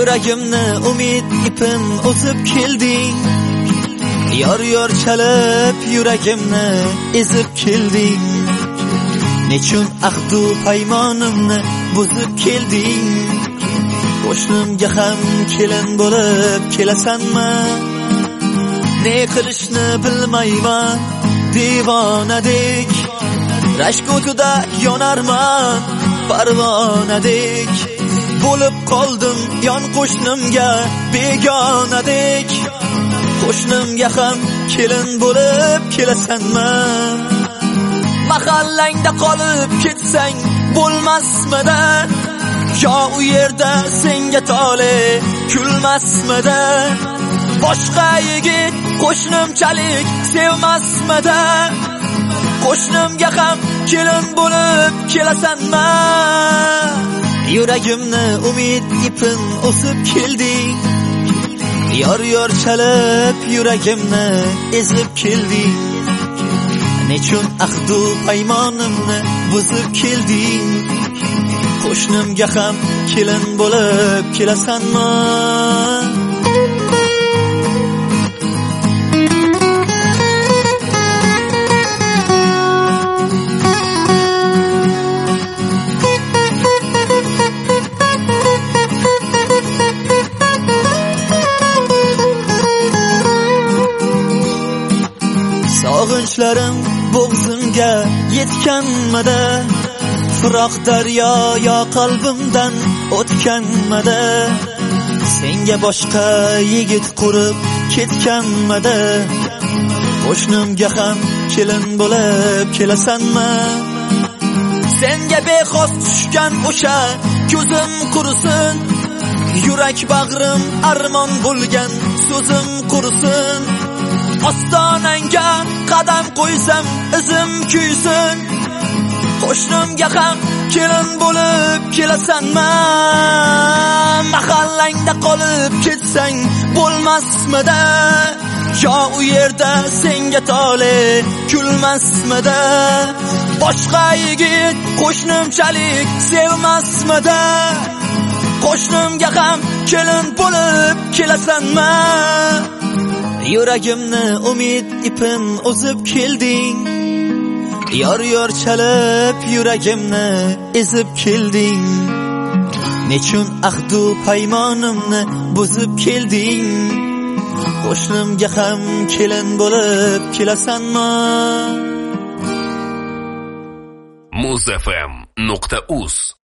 Yuragimni umid ipin o'sib kelding. Yor chalib yuragimni ezib kelding. Nechun ahdu paymonimni buzib kelding. Qo'shnimga ham kelin bo'lib kelasanmi? Ne qilishni bilmayman devonadek. Rashk o'tida yonarman parvonadek. Bo'lib qoldim yon qo'shnimga begonadek. Qo'shnimga ham kelin bo'lib kelasanmi? Mahallangda qolib ketsang bo'lmasmidi? Yo u yerda senga tole kulmasmidi? Boshqa yigit qo'shnimchalik sevmasmidi? Qo'shnimga ham kelin bo'lib kelasanmi? Yuragimni umid ipin o'sib kelding. Yor chalib yuragimni ezib kelding. Nechun ahdu paymonimni buzib kelding. Qo'shnimga ham kelin bo'lib kelasanmi? Sog'inchlarim bo'g'zimga yetganmidi? Firoq daryo yo qalbimdan o'tganmidi? Senga boshqa yigit qurib ketganmidi? Qo'shnimga ham kelin bo'lib kelasanmi? Senga bexos tushgan o'sha ko'zim qursin. Yurak bag'rim armon bo'lgan so'zim qursin. Ostonangga qadam qo'ysam izim kuysin. Qo'shnimga ham kelin bo'lib kelasanmi? Mahallangda qolib ketsang bo'lmasmidi? Yo u yerda senga tole kulmasmidi? Boshqa yigit qo'shnimchalik sevmasmidi? Qo'shnimga ham kelin bo'lib kelasanmi? Yuragimni umid ipin o'zib kelding. Yor chalib yuragimni ezib kelding. Nechun ahdu paymonimni buzib kelding. Qo'shnimga ham kelin bo'lib kelasanmi? muzfm.uz